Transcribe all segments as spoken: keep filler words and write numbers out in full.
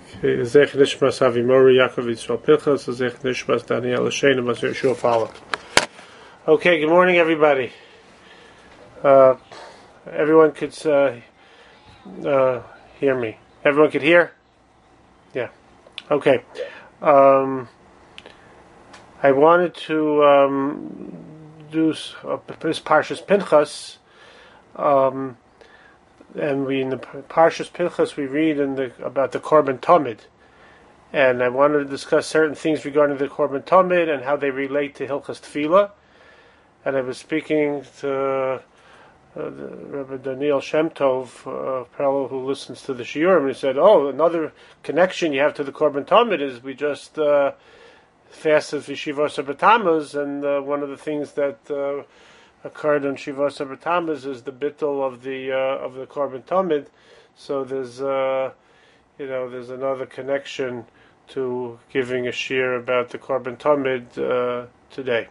Zech Nishmas Avimori Yaakov Yisrael Pinchas, Zech Nishmas Daniel Hashem, and Yeshua Follow. Okay, good morning, everybody. Uh, everyone could uh, uh, hear me. Everyone could hear? Yeah. Okay. Um, I wanted to um, do uh, this Parshas Pinchas. Um, And we in the Parshas Pinchas we read in the about the Korban Tamid, and I wanted to discuss certain things regarding the Korban Tamid and how they relate to Hilchas Tefillah. And I was speaking to uh, the Rabbi Daniel Shem Tov, a fellow who listens to the Shiurim, and he said, "Oh, another connection you have to the Korban Tamid is we just uh, fasted for Shivos B'Tammuz, and uh, one of the things that uh, occurred on Shivos B'Tammuz is the bittul of the uh, of the Korban Tamid. So there's uh, you know there's another connection to giving a shir about the Korban Tamid uh, today.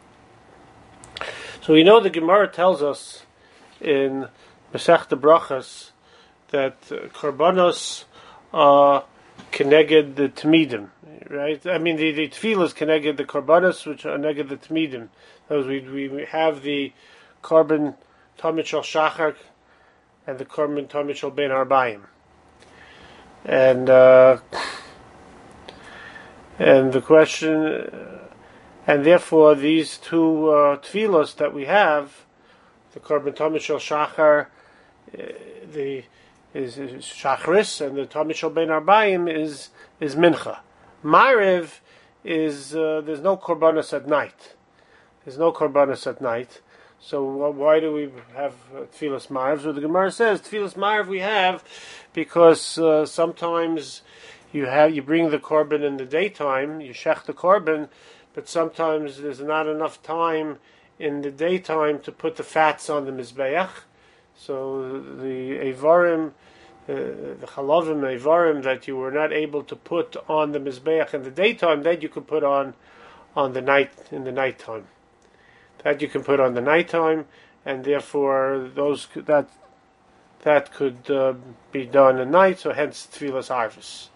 So we know the Gemara tells us in Masechta Brachas that uh, Korbanos are keneged the Tmidim, right? I mean the, the Tefillah is keneged the Korbanos, which are neged the Tmidim. We, we we have the Korban Tamid Shel Shachar and the Korban Tamid Shel Ben Arbayim, and uh, and the question, uh, and therefore these two uh, tefillos that we have, the Korban Tamid Shel Shachar, uh, the is, is Shachris, and the Tamid Shel Ben Arbayim is is Mincha. Maariv is uh, there's no Korbanos at night. There's no korbanos at night, so why do we have uh, tefillas ma'ariv? So the Gemara says tefillas ma'ariv we have because uh, sometimes you have you bring the korban in the daytime, you shech the korban, but sometimes there's not enough time in the daytime to put the fats on the mizbeach. So the avarim, uh, the chalavim avarim that you were not able to put on the mizbeach in the daytime, that you could put on on the night in the nighttime. That you can put on the nighttime, and therefore those that that could uh, be done at night. So hence tefillas arvis.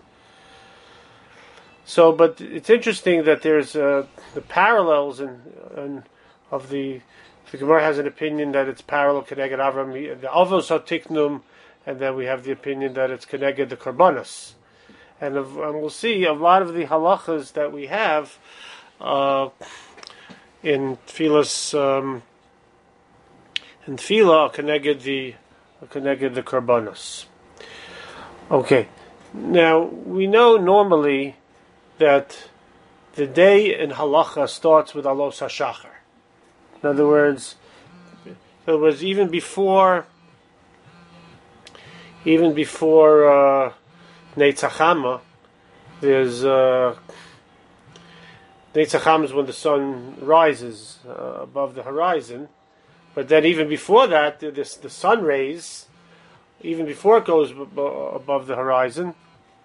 So, but it's interesting that there's uh, the parallels in, in of the the Gemara has an opinion that it's parallel keneged Avram the avos hatiknum, and then we have the opinion that it's keneged the korbanos, and, and we'll see a lot of the halachas that we have. Uh, In tefillas, um, in tefillah, connected the connected the korbanos. Okay, now we know normally that the day in halacha starts with alos hashachar. In other words, in other words, even before, even before uh, Netzach Hama, there's. Uh, Netzach Hama is when the sun rises uh, above the horizon, but then even before that, this, the sun rays, even before it goes b- above the horizon,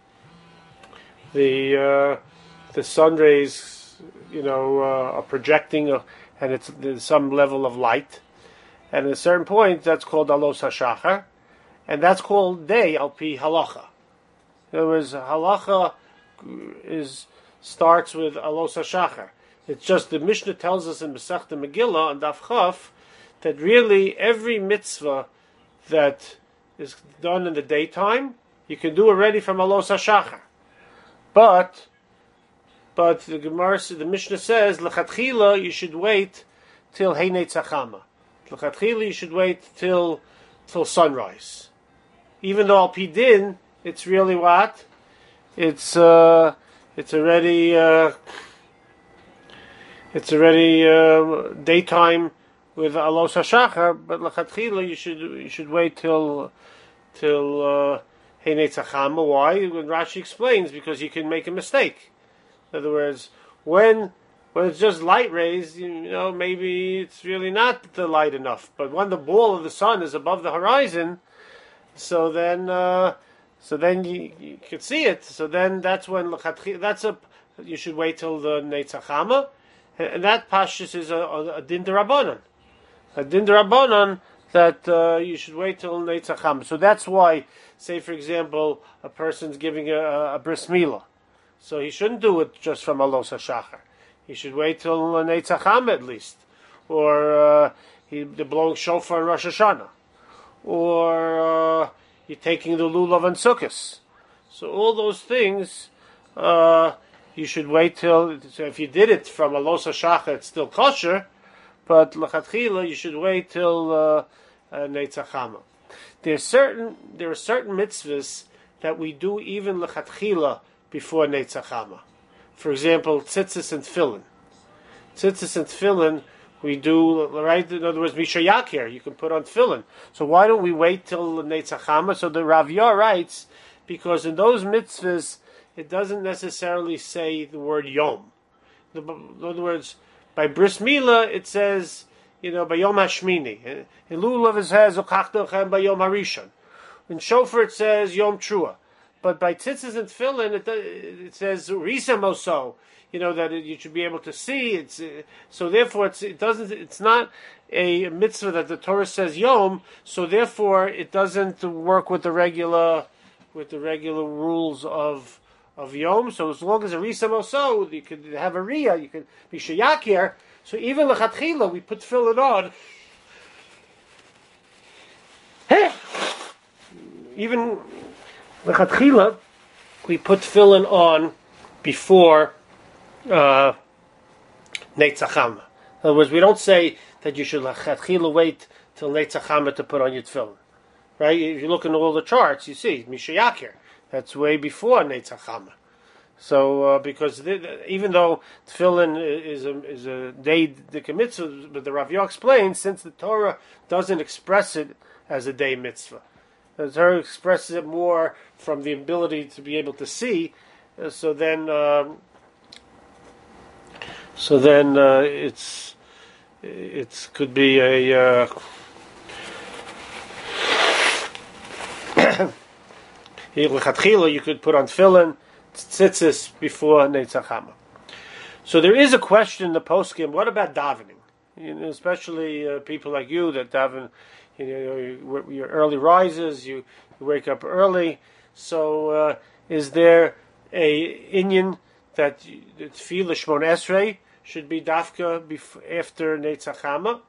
the uh, the sun rays, you know, uh, are projecting, uh, and it's there's some level of light, and at a certain point, that's called alos hashachar, and that's called day al pi halacha. In other words, halacha is. Starts with alos hashachar. It's just the Mishnah tells us in Masechta Megillah on Daf Chaf that really every mitzvah that is done in the daytime you can do already from alos hashachar. But but the Gemara, the Mishnah says lechatchila you should wait till Hey Netzach Hama. Lechatchila you should wait till till sunrise. Even though al pi din it's really what it's. Uh, It's already uh, it's already uh, daytime with alos hashachar, but lechatchila you should you should wait till till Hey Netzach Hama. Why? When Rashi explains, because you can make a mistake. In other words, when when it's just light rays, you know, maybe it's really not the light enough. But when the ball of the sun is above the horizon, so then. Uh, So then you, you can see it. So then that's when that's a you should wait till the Netzach Hama, and that pashtus is a, a, a din derabanan. A din derabanan that uh, you should wait till Neitzach Hama. So that's why, say for example, a person's giving a, a bris milah, so he shouldn't do it just from Alos HaShachar. He should wait till Neitzach Hama at least, or uh, he, they're blowing shofar in Rosh Hashanah, or uh, you're taking the lulav and sukkahs. So all those things, uh, you should wait till. So if you did it from Alos HaShachar, it's still kosher. But l'chatchila, you should wait till uh, uh, Neitzach Hama. There's certain there are certain mitzvahs that we do even l'chatchila before Neitzach Hama. For example, tzitzis and tefillin. Tzitzis and tefillin we do right. In other words, misha yakir, you can put on tefillin. So why don't we wait till Neitzach Hama? So the Rav Yah writes, because in those mitzvahs it doesn't necessarily say the word yom. In other words, by bris milah, it says, you know, by Yom Hashmini. In lulav it says, Ukachtochem by Yom Harishon. In shofar it says Yom Trua. But by tzitzis and tefillin, it, it says Risa Moso. You know that it, you should be able to see. It's uh, so therefore it's, it doesn't. It's not a mitzvah that the Torah says Yom. So therefore it doesn't work with the regular with the regular rules of. Of Yom, so as long as a Risa Moso, you could have a Riyah, you could be Shayakir. So even L'chatchila, we put tefillin on. Even L'chatchila, we put tefillin on before uh, Neitzach Hama. In other words, we don't say that you should L'chatchila wait till Neitzach Hama to put on your tefillin. Right? If you look in all the charts, you see, Mishayakir. That's way before Neitzach Hama. So, uh, because the, the, even though tefillin is a is a day dika mitzvah, but the Rav Yah explains, since the Torah doesn't express it as a day mitzvah, the Torah expresses it more from the ability to be able to see. Uh, so then, um, so then uh, it's it could be a. Uh, you could put on tefillin, tzitzis before Neitzach Hama. So there is a question in the poskim. What about davening? You know, especially uh, people like you that daven. You know, you're early risers. You, you wake up early. So uh, is there a inyan that the tefillah Shmon Esrei should be dafka before, after Neitzach Hama,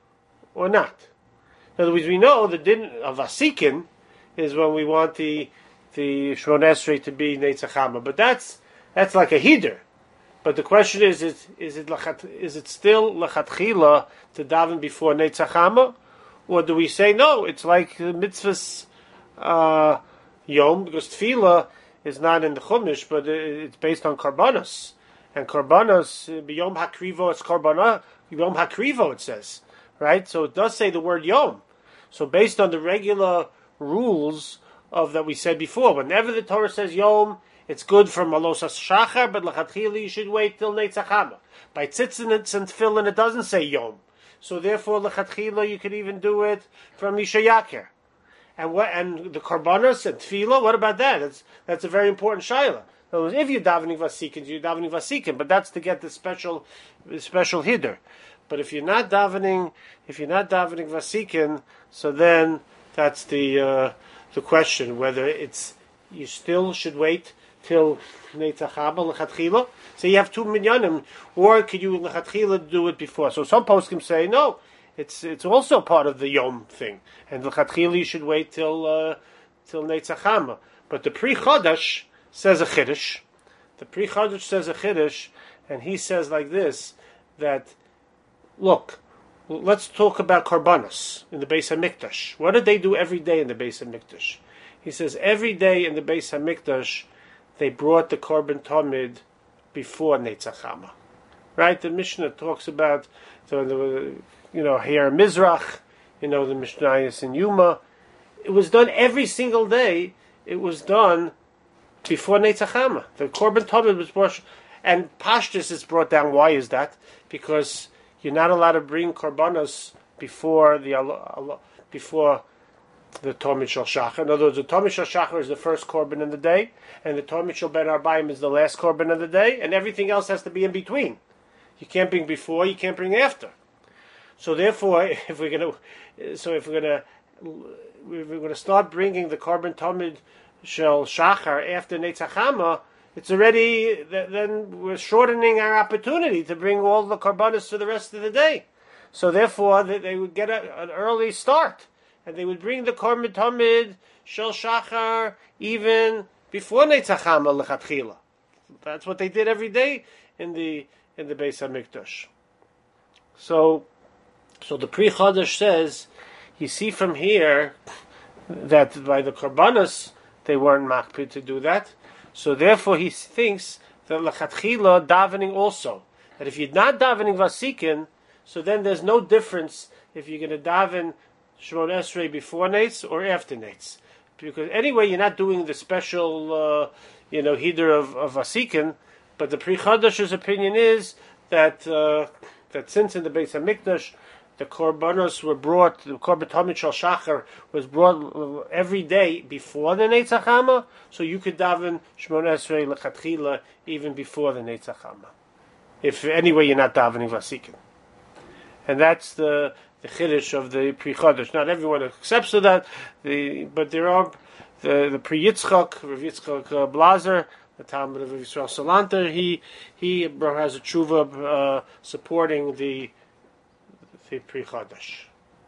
or not? In other words, we know the din of Asikin is when we want the the Shmon Esrei to be Neitzach Hama, but that's that's like a hider. But the question is, is is it lachat, is it still lachatchila to daven before Neitzach Hama, or do we say no? It's like mitzvahs uh, yom, because tefillah is not in the Chumash, but it's based on karbanos, and karbanos b'yom hakrivo it's karbana yom hakrivo it says, right? So it does say the word yom. So based on the regular rules of that we said before, whenever the Torah says Yom, it's good for Alos HaShachar, but l'chatchila you should wait till Neitzach Hama. By tzitzin and tefillin it doesn't say Yom, so therefore l'chatchila you could even do it from Misha Yakir. And what and the karbanos and tefillah, what about that? That's that's a very important shaila. If you're davening vasikin, you're davening vasikin, but that's to get the special the special hider. But if you're not davening, if you're not davening vasikin, so then that's the uh, the question whether it's you still should wait till Neitzach Hama l'chatchila. So you have two minyanim, or could you l'chatchila do it before? So some poskim say no, it's it's also part of the Yom thing, and l'chatchila you should wait till uh, till Neitzach Hama. But the Pri Chodesh says a chiddush. The Pri Chodesh says a chiddush, and he says like this that look. Let's talk about karbanos in the Beis Hamikdash. What did they do every day in the Beis Hamikdash? He says every day in the Beis Hamikdash they brought the korban tamid before Neitzach Hama. Right? The Mishnah talks about the, the you know here Mizrach, you know the Mishnayos in Yuma. It was done every single day. It was done before Neitzach Hama. The korban tamid was brought, and Pashtus is brought down. Why is that? Because you're not allowed to bring korbanos before the before the Tomid Shel Shachar. In other words, the Tomid Shel Shachar is the first korban in the day, and the Tomid Shel Ben Arbaim is the last korban of the day, and everything else has to be in between. You can't bring before, you can't bring after. So therefore, if we're going to, so if we're going to, if we're going to start bringing the korban tamid shel shachar after Netzach Hama, it's already, then we're shortening our opportunity to bring all the korbanos to the rest of the day. So therefore, they would get a, an early start, and they would bring the korban tamid shel shachar even before Netzach Hama lechatchila. That's what they did every day in the in the Beis Hamikdash. So, so the Pri Chadash says, you see from here that by the korbanos they weren't makpid to do that. So therefore, he thinks that lechatchila davening also, that if you're not davening vasikin, so then there's no difference if you're going to daven Shemon Esrei before Neitz or after Neitz, because anyway you're not doing the special, uh, you know, hider of, of vasikin. But the Pri Chadash's opinion is that uh, that since in the Beis Hamikdash the korbanos were brought, the korban tamid shel shachar was brought every day before the Netzach Hama, so you could daven Shemon Esrei lechatchila even before the Netzach Hama, if anyway you're not davening vasikin. And that's the the chiddush of the Pri Chadash. Not everyone accepts of that, the, but there are the the Pri Yitzchak, Rav Yitzchak uh, Blazer, the Talmud of Yisrael Salanter. He he has a tshuva uh, supporting the the Pri Chadash.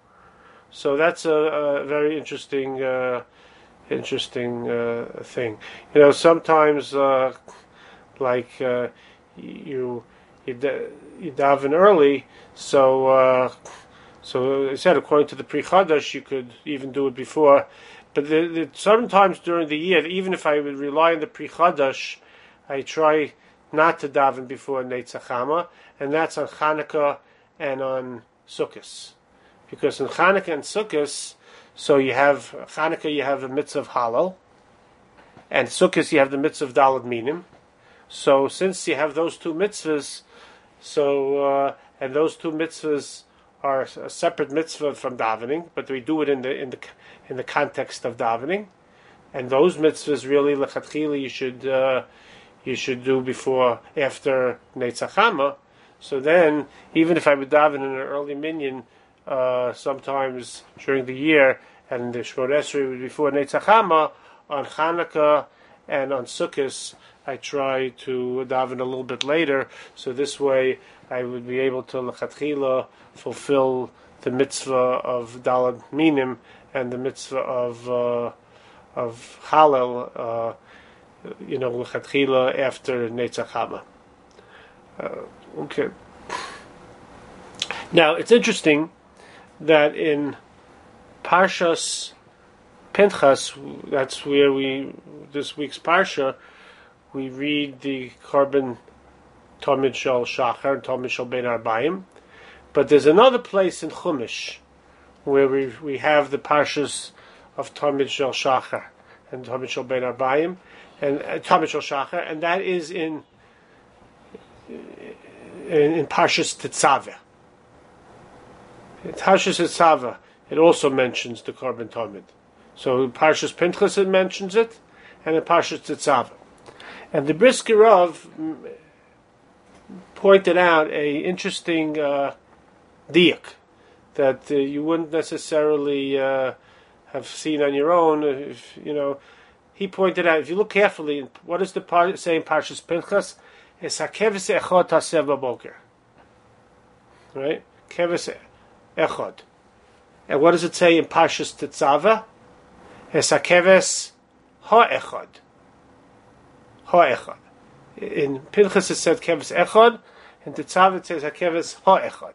So that's a, a very interesting uh, interesting uh, thing. You know, sometimes uh, like uh, you you, da- you daven early, so uh, so I said according to the Pri Chadash you could even do it before. But the, the, sometimes during the year, even if I would rely on the Pri Chadash, I try not to daven before Netzach Hama, and that's on Chanukah and on Sukkot. Because in Chanukah and Sukkot, so you have Chanukah, you have the mitzvah of Halal, and Sukkot you have the mitzvah of Daled Minim. So since you have those two mitzvahs, so uh, and those two mitzvahs are a separate mitzvah from davening, but we do it in the in the in the context of davening, and those mitzvahs really lechatchila you should uh, you should do before after Netzach Hama. So then, even if I would daven in an early minyan, uh, sometimes during the year, and the Shemon Esrei would be before Netzach Hama, on Chanukah and on Sukkot, I try to daven a little bit later, so this way I would be able to lechatchila fulfill the mitzvah of Daled Minim and the mitzvah of uh, of Halal, uh, you know, lechatchila after Netzach Hama. Uh, okay. Now it's interesting that in Parshas Pinchas, that's where we this week's parsha, we read the korban tamid shel shachar and tamid shel ben arbayim, but there's another place in Chumash where we we have the parshas of tamid shel shachar and tamid shel ben arbayim and uh, tamid shel shachar, and that is in in, in Parshas Tetzaveh. In Parshas Tetzaveh, it also mentions the korban tamid. So in Parshas Pinchas it mentions it, and in Parshas Tetzaveh. And the Brisker Rav pointed out a interesting uh, diak that uh, you wouldn't necessarily uh, have seen on your own. If you know, he pointed out, if you look carefully, what does the par- say in Parshas Pinchas? Es hakeves echad taseh b'boker. Right? Keves echad. And what does it say in Parshas Tetzaveh? Es hakeves ha'echad. Ha'echad. In Pinchas it said keves echad, and Tetzaveh it says hakeves ha'echad.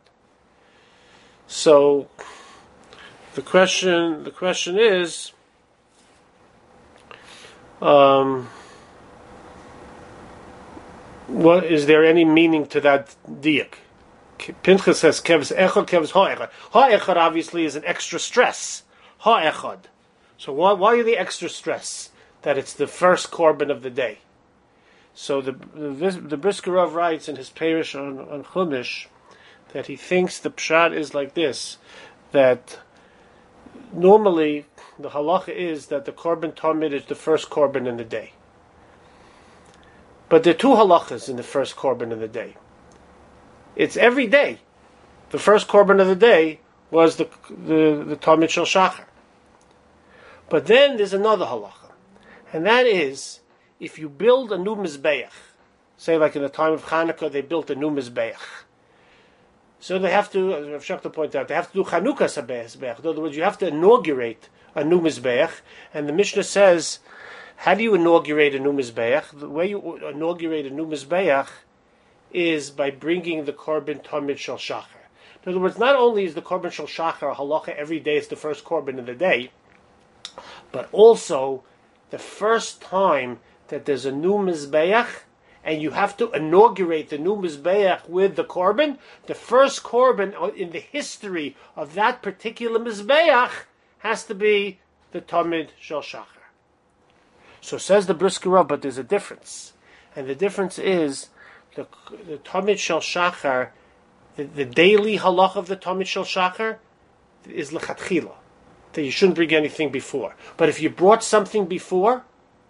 So the question, the question is, um, what is there any meaning to that diak? Pinchas says keves echad, keves ha'echad. Ha'echad obviously is an extra stress. Ha'echad. So why why the extra stress that it's the first korban of the day? So the the, the Brisker Rav writes in his parish on, on Chumash that he thinks the pshat is like this, that normally the halacha is that the korban tamid is the first korban in the day. But there are two halachas in the first korban of the day. It's every day, the first korban of the day was the the, the Tamid Shel Shachar. But then there's another halacha, and that is if you build a new mizbeach, say like in the time of Hanukkah they built a new mizbeach, so they have to, as Rav Shachta pointed out, they have to do Chanukah mizbeach. In other words, you have to inaugurate a new mizbeach, and the Mishnah says, how do you inaugurate a new mizbeach? The way you inaugurate a new mizbeach is by bringing the korban Tamid Shel Shachar. In other words, not only is the korban Shel Shachar a halacha every day, it's the first korban of the day, but also the first time that there's a new mizbeach and you have to inaugurate the new mizbeach with the korban, the first korban in the history of that particular mizbeach has to be the Tamid Shel Shachar. So says the Brisker Rav, but there's a difference. And the difference is the, the Tamid Shel Shachar, the, the daily halach of the Tamid Shel Shachar is lechatchila, that you shouldn't bring anything before. But if you brought something before,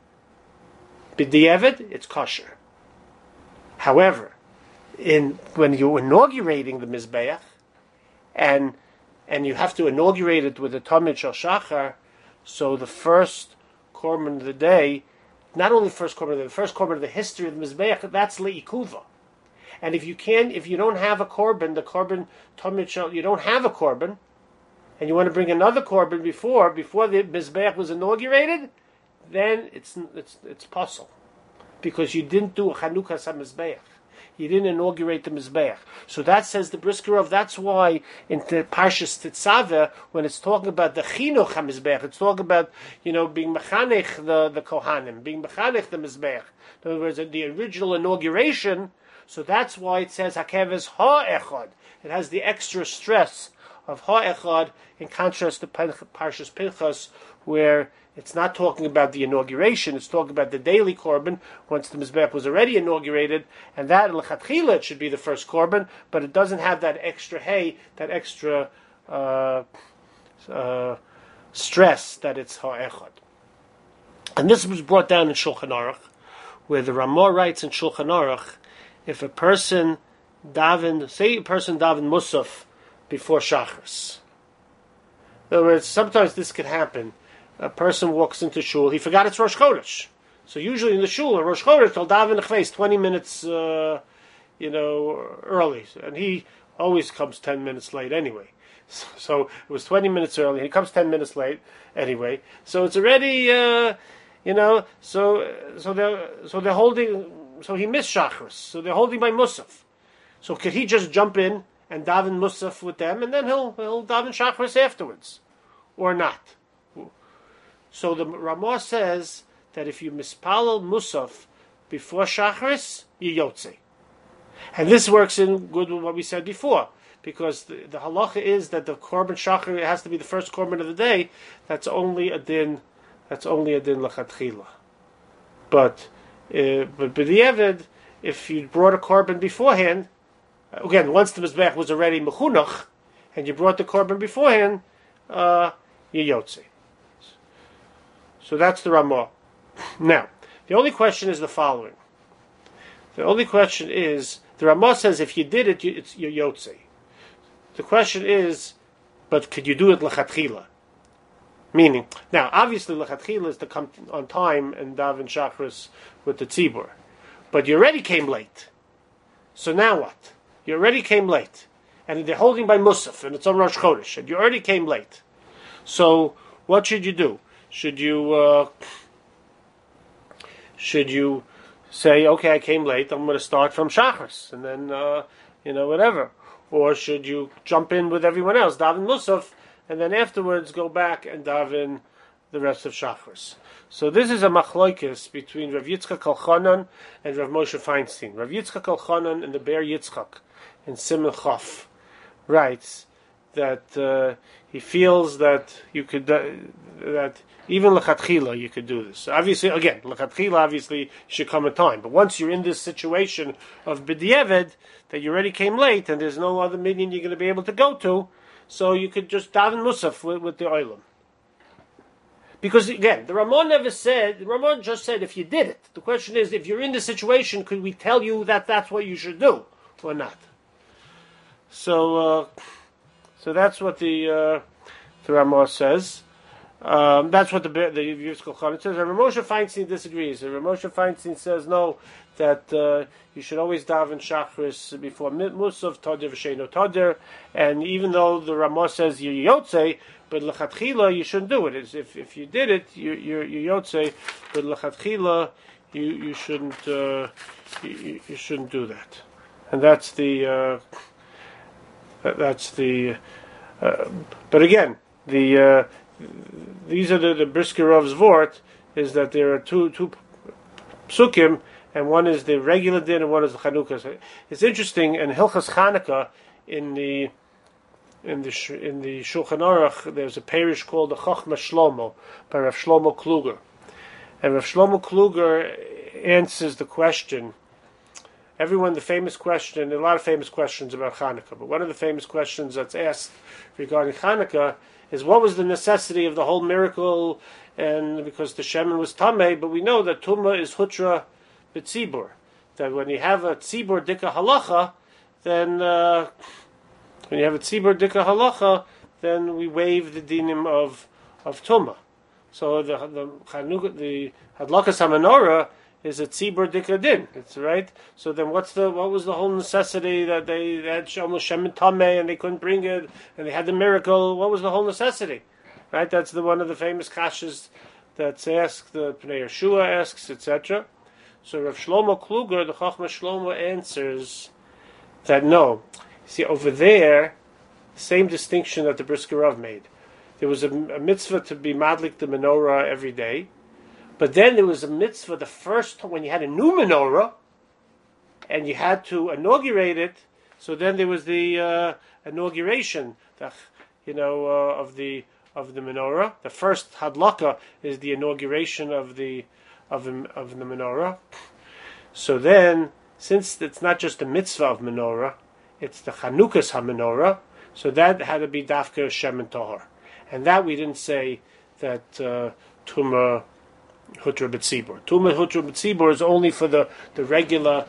b'di'evid, it's kosher. However, in when you're inaugurating the mizbeach, and and you have to inaugurate it with the Tamid Shel Shachar, so the first korban of the day, not only the first korban of the day, the first korban of the history of the mizbeach, that's le'ikuva. And if you can, if you don't have a korban, the korban Tamid Shel, you don't have a korban, and you want to bring another korban before before the mizbeach was inaugurated, then it's it's it's possible, because you didn't do a Chanukah mizbeach. You didn't inaugurate the mizbeach. So that says the Brisker Rav. That's why in the Parshas Tetzaveh, when it's talking about the chinuch hamizbeach, it's talking about, you know, being mechanech the the kohanim, being mechanech the mizbeach. In other words, the original inauguration. So that's why it says hakeves ha'echad. It has the extra stress of ha'echad in contrast to Parshas Pinchas, where it's not talking about the inauguration, it's talking about the daily korban, once the mizbeach was already inaugurated, and that, in l'chatchila, it should be the first korban, but it doesn't have that extra hay, that extra uh, uh, stress that it's ha'echad. And this was brought down in Shulchan Aruch, where the Ramah writes in Shulchan Aruch, if a person daven, say a person daven musaf before Shachris. In other words, sometimes this could happen. A person walks into shul, he forgot it's Rosh Chodesh. So usually in the shul, on Rosh Chodesh, they'll daven nechveis twenty minutes, uh, you know, early. And he always comes ten minutes late anyway. So, so it was twenty minutes early, he comes ten minutes late anyway. So it's already, uh, you know, so so they're, so they're holding, so he missed Shachris. So they're holding by Musaf. So could he just jump in and daven Musaf with them, and then he'll, he'll daven Shachris afterwards? Or not? So the Ramah says that if you mispalel Musaf before Shachris, you yotze. And this works in good with what we said before, because the, the halacha is that the korban Shachar, it has to be the first korban of the day. That's only a din. That's only a din lachatchila. But uh, but b'di'evid, if you brought a korban beforehand, again, once the mizbeach was already mechunach, and you brought the korban beforehand, uh, you yotze. So that's the Ramah. Now, the only question is the following. The only question is, the Ramah says if you did it, you, it's your yotze. The question is, but could you do it l'chatchila? Meaning, now, obviously l'chatchila is to come on time and daven Shachris with the tzibur. But you already came late. So now what? You already came late. And they're holding by Musaf, and it's on Rosh Chodesh, and you already came late. So, what should you do? Should you uh, should you say, okay, I came late, I'm going to start from Shachris, and then, uh, you know, whatever. Or should you jump in with everyone else, daven Musaf, and then afterwards go back and daven the rest of Shachris? So this is a machloikis between Rav Yitzchak Elchanan and Rav Moshe Feinstein. Rav Yitzchak Elchanan in the Be'er Yitzchak in Siman Chaf writes that uh, he feels that you could uh, that even lechatchila you could do this. Obviously, again, lechatchila obviously should come in time. But once you're in this situation of b'di'evid that you already came late and there's no other minyan you're going to be able to go to, so you could just daven musaf with, with the oilam. Because again, the Ramon never said. The Ramon just said if you did it. The question is, if you're in this situation, could we tell you that that's what you should do or not? So, uh, so that's what the uh, the Ramah says. Um, that's what the the Yivskol Chanan says. And Ramosha Feinstein disagrees. And Ramosha Feinstein says no, that uh, you should always daven Shachris before Musaf Toder v'Sheino Toder. And even though the Ramah says you Yotze, but Lechatchila you shouldn't do it. It's, if if you did it, you you you Yotze, but Lechatchila you you shouldn't uh, you, you shouldn't do that. And that's the uh, that, that's the. Uh, but again, the. Uh, These are the, the Brisker Rav's Vort, is that there are two two psukim, and one is the regular din and one is the Chanukah. It's interesting in Hilchas Chanukah in the in the in the Shulchan Aruch there's a parish called the Chochma Shlomo by Rav Shlomo Kluger, and Rav Shlomo Kluger answers the question. Everyone, the famous question, a lot of famous questions about Chanukah, but one of the famous questions that's asked regarding Chanukah is what was the necessity of the whole miracle, and because the shemen was tamei, but we know that tumah is hutra b'tzibur. That when you have a tzibur dika halacha, then uh, when you have a tzibur dika halacha, then we waive the dinim of of tumah. So the the chanukah, the hadlakas hamenorah is a tzibur dika din. It's right. So then, what's the what was the whole necessity that they, they had almost shemen tamei and they couldn't bring it, and they had the miracle? What was the whole necessity? Right. That's the one of the famous kashas that's asked. The Pnei Yeshua asks, et cetera. So Rav Shlomo Kluger, the Chochma Shlomo, answers that no. See over there, same distinction that the Brisker Rav made. There was a, a mitzvah to be madlik the menorah every day. But then there was a mitzvah the first time when you had a new menorah and you had to inaugurate it. So then there was the uh, inauguration, the, you know, uh, of the of the menorah. The first hadlaka is the inauguration of the of the, of the menorah. So then, since it's not just the mitzvah of menorah, it's the Chanukas HaMenorah. So that had to be dafka shemen tahor, and that we didn't say that uh, tumah. Hutra b'tzibur. Tumah hutra b'tzibur is only for the, the regular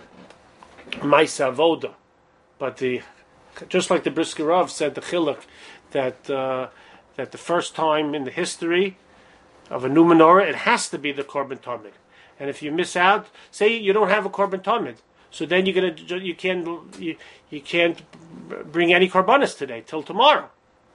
ma'isa avoda, but the just like the Brisker Rav said the chiluk that uh, that the first time in the history of a new menorah it has to be the korban tamid, and if you miss out, say you don't have a korban tamid, so then you're gonna you can't you, you can't bring any korbanos today till tomorrow,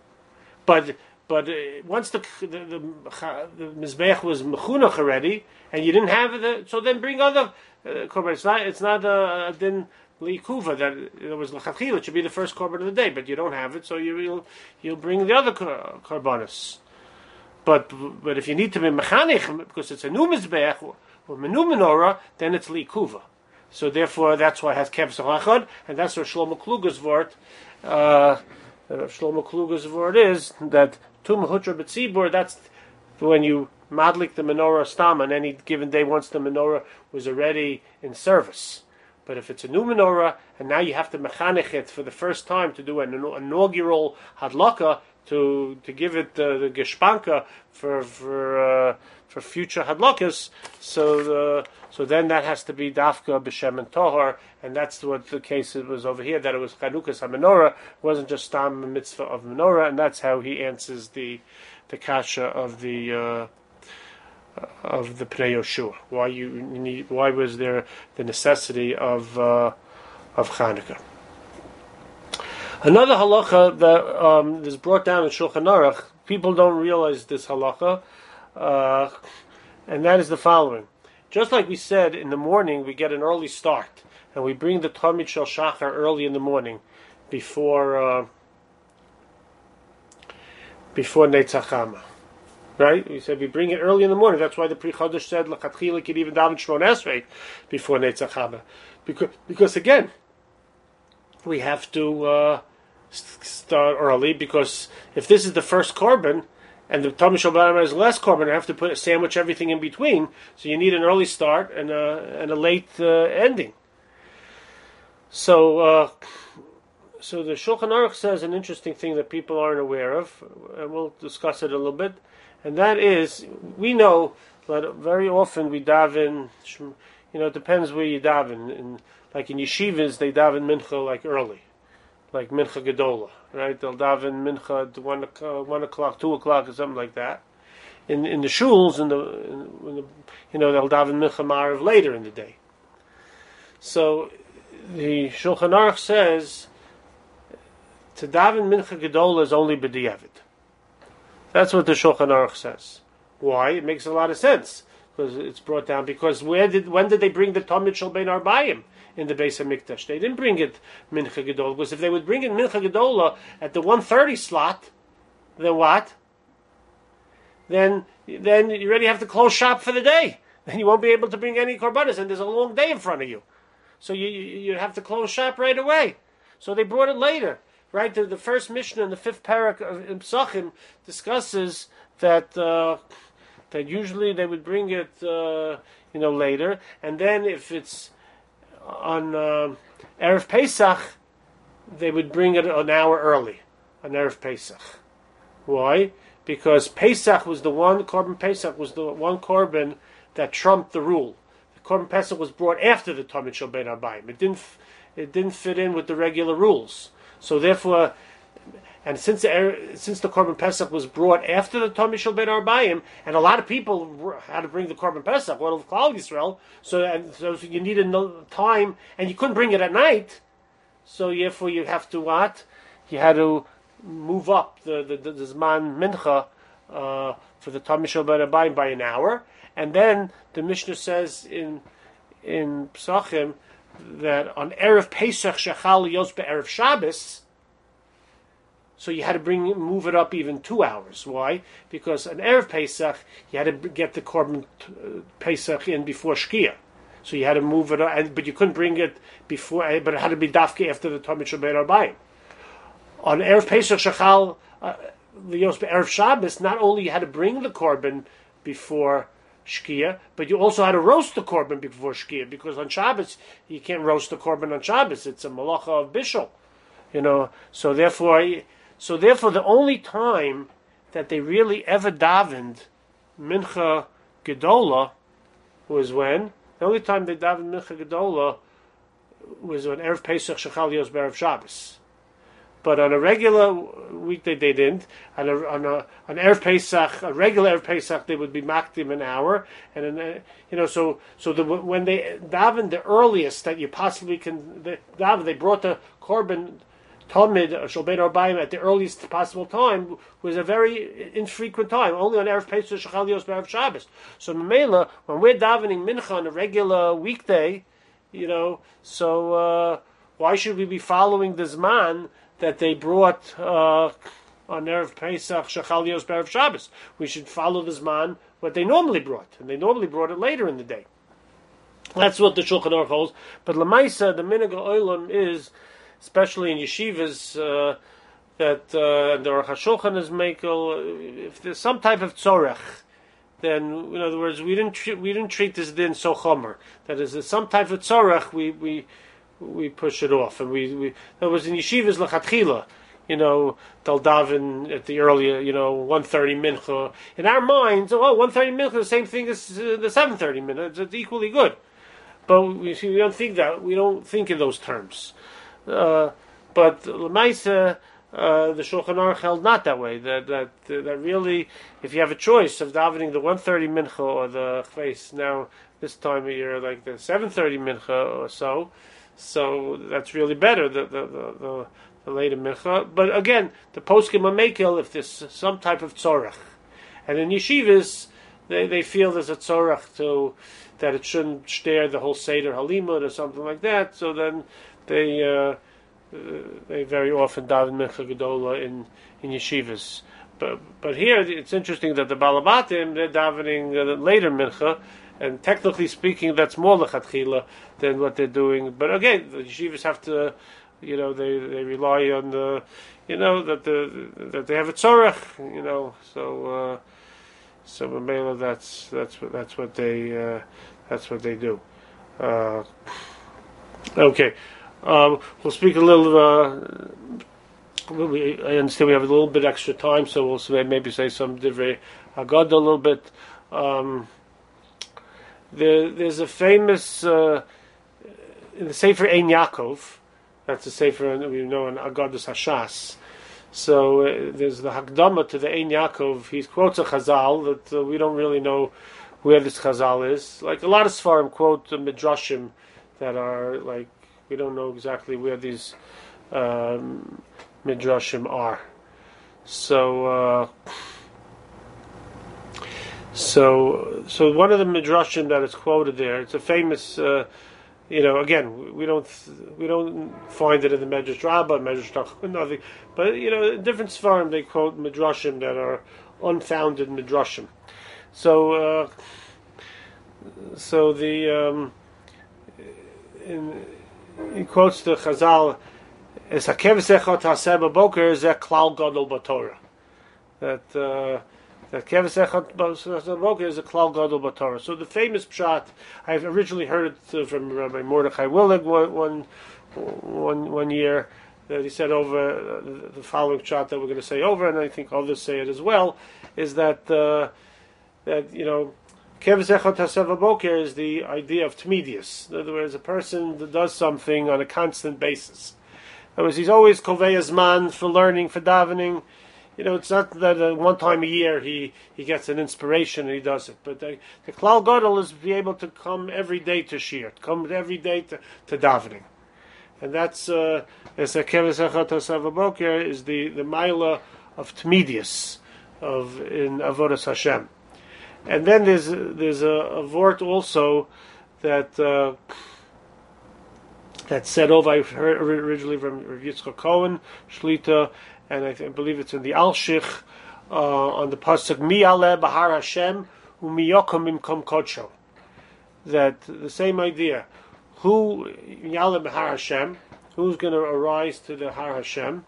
but. But uh, once the the, the, the mizbeach was mechunach already, and you didn't have the, so then bring other uh, korban. It's not it's not a, a din liikuva that it was l'chachil. It should be the first korban of the day, but you don't have it, so you, you'll you'll bring the other korbanos. But but if you need to be mechanich because it's a new mizbeach or a new menorah, then it's liikuva. So therefore, that's why it has kev zachad, and that's where Shlomo Kluger's word. Uh, Shlomo Kluger's word is that tumah hutra b'tzibur. That's when you madlik the menorah stam on any given day once the menorah was already in service. But if it's a new menorah and now you have to mechanech it for the first time to do an inaugural hadlaka to to give it uh, the geshpanka for for uh, for future hadlakas, so the, so then that has to be dafka b'shem and tohar, and that's what the case it was over here, that it was chanukas ha-menorah, wasn't just stam mitzvah of menorah, and that's how he answers the the kasha of the uh, of the Pnei Yoshua. Why you need? Why was there the necessity of uh, of Chanukah? Another halacha that um, is brought down in Shulchan Aruch, people don't realize this halacha, uh, and that is the following. Just like we said, in the morning we get an early start, and we bring the Talmid Shel Shachar early in the morning, before uh, before Netzach Hama. Right? We said we bring it early in the morning. That's why the Pri Chodesh said L'chatchila could even daven Shmon Esrei before Netzach Hama, because because again, we have to uh, start early, because if this is the first korban and the Talmid Shel Bama is less korban, I have to put sandwich everything in between. So you need an early start and a and a late uh, ending. So uh, so the Shulchan Aruch says an interesting thing that people aren't aware of, and we'll discuss it a little bit. And that is, we know that very often we daven, you know, it depends where you daven. In, like in yeshivas, they daven mincha like early. like Mincha Gedola, right? They'll daven Mincha at one, uh, one o'clock, two o'clock, or something like that. In in the shuls, in the, in, in the you know, they'll daven Mincha Ma'ariv later in the day. So the Shulchan Aruch says to daven Mincha Gedola is only b'diavad. That's what the Shulchan Aruch says. Why? It makes a lot of sense because it's brought down. Because where did when did they bring the Talmid Shel Bein Arbayim in the Beis Hamikdash? They didn't bring it Mincha Gedola, because if they would bring it Mincha Gedola at the one thirty slot, then what? Then then you already have to close shop for the day. Then you won't be able to bring any korbanos, and there's a long day in front of you. So you you have to close shop right away. So they brought it later. Right, the, the first Mishnah in the fifth parak of Psachim discusses that uh, that usually they would bring it, uh, you know, later, and then if it's on uh, Erev Pesach, they would bring it an hour early on Erev Pesach. Why? Because Pesach was the one Korban Pesach was the one Korban that trumped the rule. The Korban Pesach was brought after the Talmid Shel Bein Arbayim. It didn't it didn't fit in with the regular rules. So therefore, and since the, since the Korban Pesach was brought after the Talmid Shel Bein Arbayim, and a lot of people had to bring the Korban Pesach, all of Klal Yisrael, so and so you needed no time, and you couldn't bring it at night. So therefore, you have to what? You had to move up the the, the, the Zman Mincha uh, for the Talmid Shel Bein Arbayim by an hour, and then the Mishnah says in in Psachim that on Erev Pesach Shechal Yos Be'erev Shabbos, so you had to bring move it up even two hours. Why? Because on Erev Pesach you had to get the Korban Pesach in before Shkia, so you had to move it up, but you couldn't bring it before. But it had to be dafke after the Talmid Shel Bein Arbayim. On Erev Pesach Shechal Yos Be'erev Shabbos, not only you had to bring the Korban before Shkia, but you also had to roast the korban before Shkia, because on Shabbos you can't roast the korban on Shabbos; it's a malacha of bishul, you know. So therefore, so therefore, the only time that they really ever davened Mincha Gedola was when the only time they davened Mincha Gedola was on Erev Pesach Shechal Yos Be'erev Shabbos. But on a regular weekday they didn't. On a, on a on Erev Pesach, a regular Erev Pesach, they would be makdim an hour, and an, you know, so so the, when they daven the earliest that you possibly can they, daven, they brought the korban Talmid Shel Bein Arbayim at the earliest possible time was a very infrequent time, only on Erev Pesach Shechal Yos Be'erev Shabbos. So Mela, when we're davening mincha on a regular weekday, you know, so uh, why should we be following the Zman that they brought uh, on Erev Pesach Shechal Yos Be'erev Shabbos? We should follow the Zman what they normally brought, and they normally brought it later in the day. That's what the Shulchan Aruch holds. But Lamaisa, the Minhag Olam is, especially in yeshivas, uh, that uh, the Aruch HaShulchan is makel. If there's some type of tzorech, then in other words, we didn't tre- we didn't treat this din so chomer. That is, there's some type of tzorech, we we. we push it off, and we, we that was in yeshivas lechatchila, you know, they'll daven at the earlier, you know, one thirty mincha. In our minds, oh, one thirty mincha is the same thing as uh, the seven thirty mincha. It's equally good, but we, we don't think that. We don't think in those terms. Uh, but l'maisa, uh, the Shulchan Aruch held not that way. That that that really, if you have a choice of davening the one thirty mincha or the chveis now this time of year, like the seven thirty mincha or so. So that's really better, the the, the, the, the later mincha. But again, the poskim are makel if there's some type of tzorach. And in yeshivas, they, they feel there's a tzorach to, that it shouldn't stare the whole Seder Halimud or something like that. So then they uh, they very often daven mincha gedola in, in yeshivas. But but here it's interesting that the Balabatim, they're davening uh, later mincha, and technically speaking, that's more lechatchila than what they're doing. But again, the yeshivas have to, you know, they, they rely on the, you know, that the that they have a tzorech, you know. So uh, so Mamela, that's that's what that's what they uh, that's what they do. Uh, okay, um, we'll speak a little. Uh, we, I understand we have a little bit extra time, so we'll maybe say some divrei Haggadah a little bit. Um, There, there's a famous uh, in the Sefer Ein Yaakov. That's a sefer we know in Agadas Hashas. So uh, there's the Hakdama to the Ein Yaakov. He quotes a Chazal that uh, we don't really know where this Chazal is. Like a lot of Sfarim quote uh, Midrashim that are like, we don't know exactly where these um, Midrashim are. So, uh, so, so one of the Midrashim that is quoted there, it's a famous, uh, you know, again, we don't we don't find it in the Medrash Rabbah, Medrash Tach, nothing. But you know, in different Sfarim they quote Midrashim that are unfounded Midrashim. So, uh, so the um, in, he quotes the Chazal as Hakev Sechot Haseh Boker Zeh Klal Gadol B'Torah. That uh, that Keves Echad Boker is a Klal Gadol B'Torah. So the famous pshat, I've originally heard it from Rabbi Mordechai Willig one, one, one, one year, that he said over uh, the following pshat that we're going to say over, and I think others say it as well, is that uh, that you know Keves Echad Haseh Boker is the idea of Tmidius. In other words, a person that does something on a constant basis. In other words, he's always Kovei Zman for learning, for davening. You know, it's not that uh, one time a year he, he gets an inspiration and he does it. But the, the Klal Gadol is to be able to come every day to Shir, come every day to, to davening. And that's, uh, as a Keves Echad Haseh Boker, is the, the Maila of Tmidius, of, in Avodas Hashem. And then there's, there's a, a word also that, uh, that's said over, I've heard originally from Rav Yitzchak Cohen, Shlita, and I, th- I believe it's in the Al-Shich, uh, on the pasuk Mi Ale Bahar Hashem Umi Yokom Imkom Kodsho. That the same idea, who Mi Ale Bahar Hashem, who's going to arise to the Har Hashem?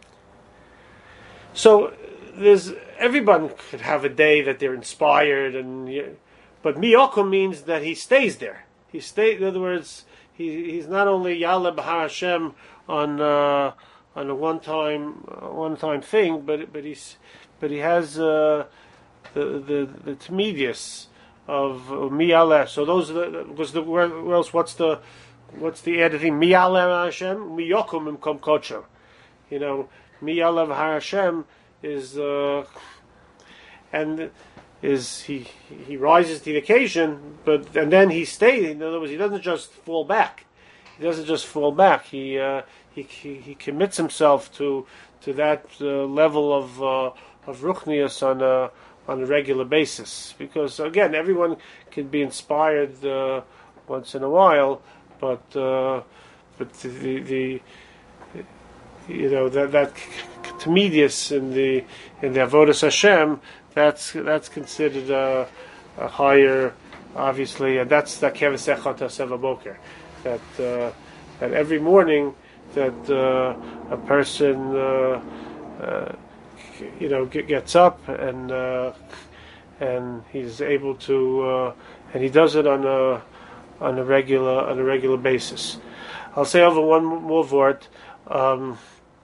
So there's everyone could have a day that they're inspired, and but Mi Yokom means that he stays there. He stays. In other words, he he's not only Yale Bahar Hashem on. Uh, on a one-time, uh, one-time thing, but but he's, but he has uh, the the the Tmidius of uh, Mi'aleh. So those are the, because the where else? What's the what's the added thing? Mi'aleh Hashem, Miyokum Imkom Kodsho. You know, Mi'aleh Hashem is uh, and is he he rises to the occasion, but and then he stays. In other words, he doesn't just fall back. He doesn't just fall back. He uh, He, he he commits himself to to that uh, level of uh, of ruchnius on a on a regular basis, because again everyone can be inspired uh, once in a while, but uh, but the, the you know that that Tmidius in the in the Avodas Hashem, that's that's considered a, a higher, obviously, and that's the Keves Echad Haseh Boker, that uh, that every morning that uh, a person, uh, uh, you know, get, gets up and uh, and he's able to, uh, and he does it on a on a regular on a regular basis. I'll say over one more word. Um,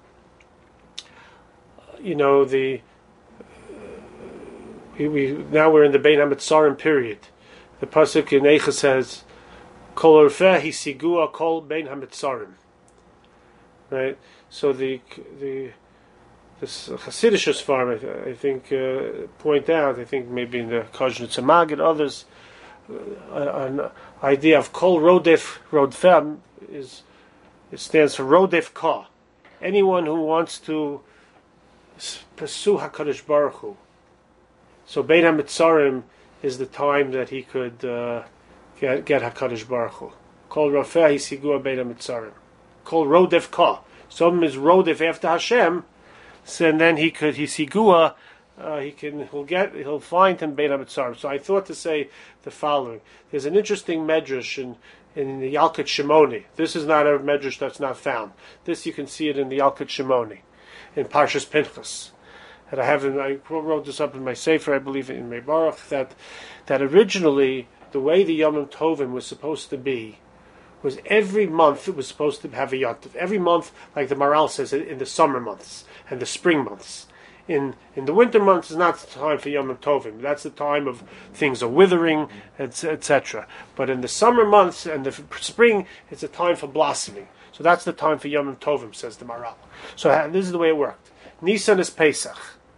you know, the we, we now we're in the Bein HaMetzarim period. The pasuk in Eicha says, "Kol orfeh hisigua kol Bein HaMetzarim." Right, so the the this Hasidic Sfarim, I, th- I think, uh, point out. I think maybe in the Kozhnitz Magid, others, uh, an idea of Kol Rodef Rodfem is it stands for Rodef Ka. Anyone who wants to pursue Hakadosh Baruch Hu. So Bein HaMetzarim is the time that he could uh, get get Hakadosh Baruch Hu. Kol Rafeh Hisigua Bein HaMetzarim. Called Rodef Ka. Some is Rodef after Hashem, so and then he could he sigua, uh, he can he'll get he'll find him Bein HaMetzarim. So I thought to say the following: there's an interesting medrash in in the Yalkut Shimoni. This is not a medrash that's not found. This you can see it in the Yalkut Shimoni, in Parshas Pinchas. And I have in, I wrote this up in my sefer, I believe in Mei Baruch, that that originally the way the Yom Tovim was supposed to be was every month it was supposed to have a yontif. Every month, like the Maral says, in the summer months and the spring months, in in the winter months is not the time for Yom Tovim. That's the time of things are withering, et cetera. But in the summer months and the spring, it's a time for blossoming. So that's the time for Yom Tovim, says the Maral. So this is the way it worked. Nisan is Pesach.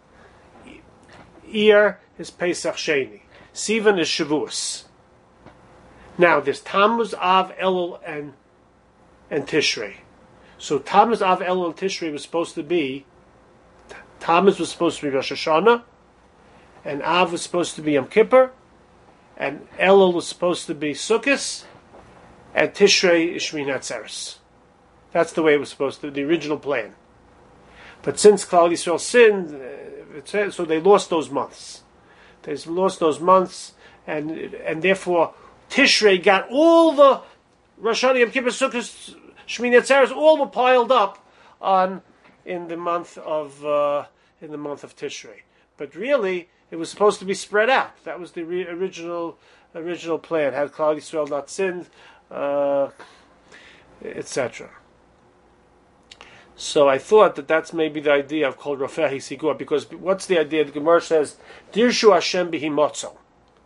Iyar is Pesach Sheni. Sivan is Shavuos. Now there's Tammuz, Av, Elul, and and Tishrei. So Tammuz, Av, Elul, and Tishrei was supposed to be. Tammuz was supposed to be Rosh Hashanah, and Av was supposed to be Yom Kippur, and Elul was supposed to be Sukkot, and Tishrei is Shmini Atzeres. That's the way it was supposed to be, the original plan. But since Klal Yisrael sinned, uh, so they lost those months. They lost those months, and and therefore Tishrei got all the Rosh Hashanah, Yom Kippur, Sukkot, Shmini Atzeres, all were piled up on in the month of uh, in the month of Tishrei. But really, it was supposed to be spread out. That was the re- original original plan. Had Klal Yisrael not sinned, uh, et cetera. So I thought that that's maybe the idea of called Rofeh Hisigua, because what's the idea? The Gemara says, Dirshu Hashem bihi motzo.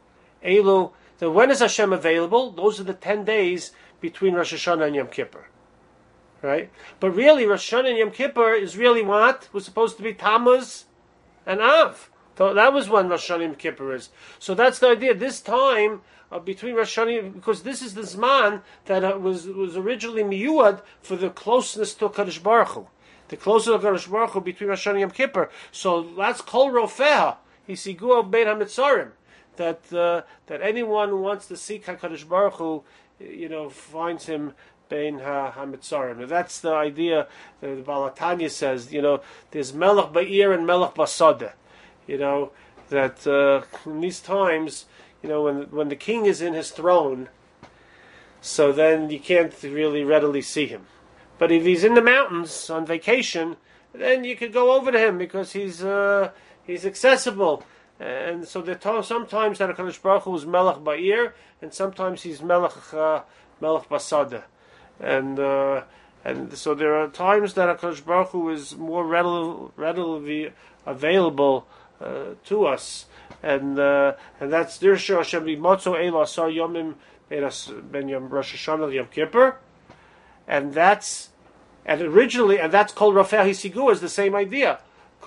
Elu, so when is Hashem available? Those are the ten days between Rosh Hashanah and Yom Kippur. Right? But really, Rosh Hashanah and Yom Kippur is really what? Was supposed to be Tammuz and Av. So that was when Rosh Hashanah and Yom Kippur is. So that's the idea. This time, Uh, between Rosh Hashanah, because this is the Zman that uh, was was originally miyuad for the closeness to Kadosh Baruch Hu, the closeness to Kadosh Baruch Hu between Rosh Hashanah and Yom Kippur. So that's Kol Rofeha, Hisigua Bein HaMitzarim, that uh, that anyone who wants to seek Kadosh Baruch Hu, you know, finds him Bein HaMitzarim. That's the idea that the Baal HaTanya says. You know, there's Melech Ba'ir and Melech Basada. You know that uh, in these times. You know, when when the king is in his throne, so then you can't really readily see him. But if he's in the mountains on vacation, then you could go over to him because he's uh, he's accessible. And so there are sometimes that HaKadosh Baruch Hu is Melech Ba'ir, and sometimes he's Melech uh, Melech Basada. And uh, and so there are times that HaKadosh Baruch Hu is more readily, readily available uh, to us. And uh, and that's Dirshu Hashem b'motzo elu asar yomim ben Yom Rosh Hashanah Yom Kippur, and that's and originally and that's called Rofeh Hisigua is the same idea.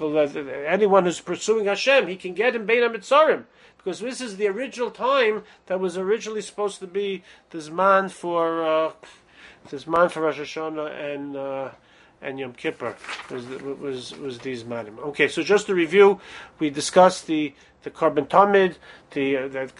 Anyone who's pursuing Hashem, he can get in Bein HaMitzarim, because this is the original time that was originally supposed to be the Zman for uh, the Zman for Rosh Hashanah and. Uh, and Yom Kippur was was was these manim. Okay, so just to review, we discussed the the Korban Tamid, the uh, the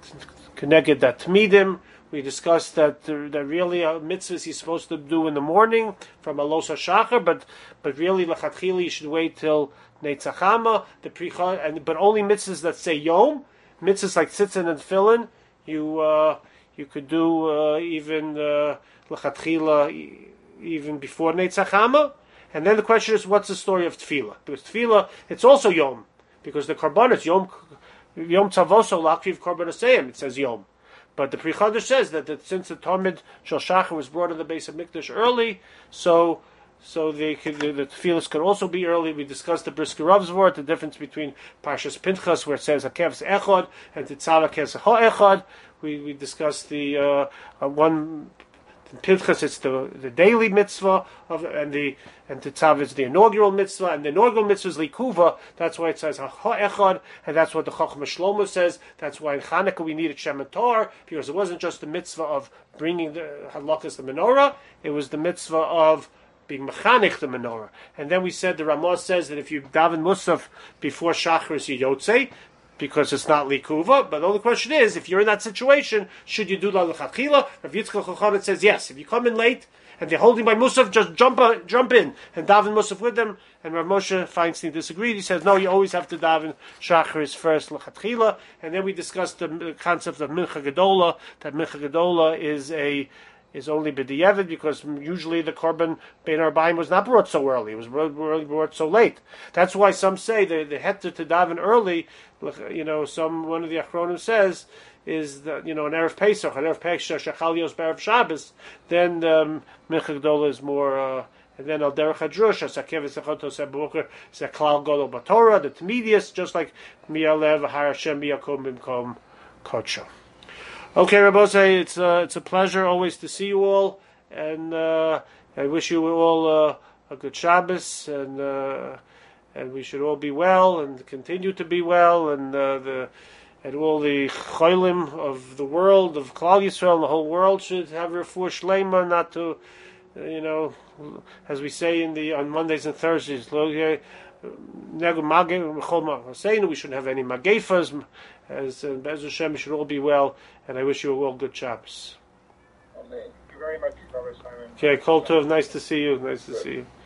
Keneged that Tmidim. We discussed that the, that really uh, mitzvahs he's supposed to do in the morning from Alos HaShachar, but but really lechatchila you should wait till Neitzachama, the pricha, and but only mitzvahs that say Yom, mitzvahs like tzitzin and tefillin, you uh, you could do uh, even uh, lechatchila. Even before Neitzachama, and then the question is, what's the story of Tefillah? Because Tefillah, it's also Yom, because the Karbanos Yom Yom Tzavoso Lakriv Karbanosayim, it says Yom, but the Pri Chadash says that, that since the Talmud Shel Shachar was brought to the base of Mikdash early, so so they could, the, the Tefillahs could also be early. We discussed the Brisker Rav's word, the difference between Parshas Pinchas, where it says Hakevs Echad and Titzala Kevs Echad. We we discussed the uh, uh, one. In Pinchas, it's the, the daily mitzvah of, and the and Tetzav is the inaugural mitzvah, and the inaugural mitzvah is Likuva. That's why it says Ha'echad, and that's what the Chacham Shlomo says. That's why in Chanukah we needed Shem and Tor, because it wasn't just the mitzvah of bringing the halakas the menorah; it was the mitzvah of being mechanich the menorah. And then we said the Ramah says that if you daven musaf before Shachar, you yotzei, because it's not likuva. But the only question is, if you're in that situation, should you do la lechatchila? Rav Yitzchak Chochad says yes. If you come in late and they're holding by musaf, just jump uh, jump in and daven musaf with them. And Rav Moshe Feinstein disagreed. He says no, you always have to daven shacharis first lechatchila. And then we discussed the concept of mincha gedola. That mincha gedola is a is only b'di'evid, because usually the korban bein arbaim was not brought so early; it was brought, brought so late. That's why some say the the heter to daven early. You know, some one of the achronim says is that, you know, an erev Pesach, an erev Pesach, shachal yos b'erev Shabbos, then um, mincha gedola is more uh, and then al derech hadrush asakev sechoto sebucher seklal godol batorah, the tmidius, just like mialev har Hashem biyakom bimkom kodsha. Okay, Rabbosai, it's uh, it's a pleasure always to see you all, and uh, I wish you all uh, a good Shabbos, and uh, and we should all be well and continue to be well, and uh, the and all the cholim of the world, of Klal Yisrael, the whole world should have refuah shleima, not to, you know, as we say in the on Mondays and Thursdays, we shouldn't have any magefas, as uh, Be'ez Hashem should all be well, and I wish you all good Shabbos. Amen. Thank you very much, Rabbi Simon. Okay, Kol Tov, nice to see you, nice to see you.